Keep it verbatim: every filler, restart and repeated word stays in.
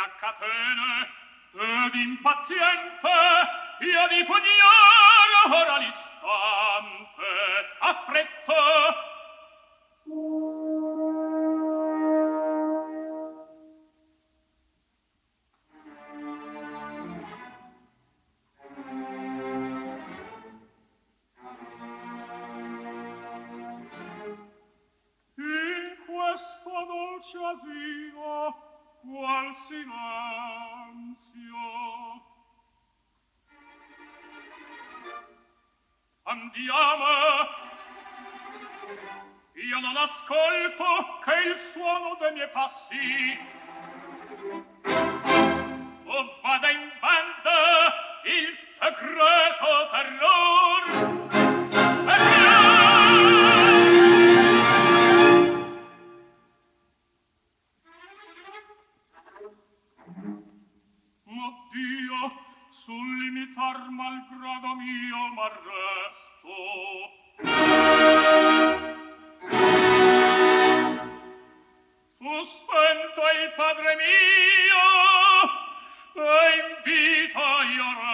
a catene ed impaziente io di pugnare ora l'istante affretto. In questo dolce asilo qual silenzio andiamo, io non ascolto che il suono dei miei passi o vada in banda il segreto terror. Ma Dio, sul limitar malgrado mio m'arresto. Sospento il padre mio e invita io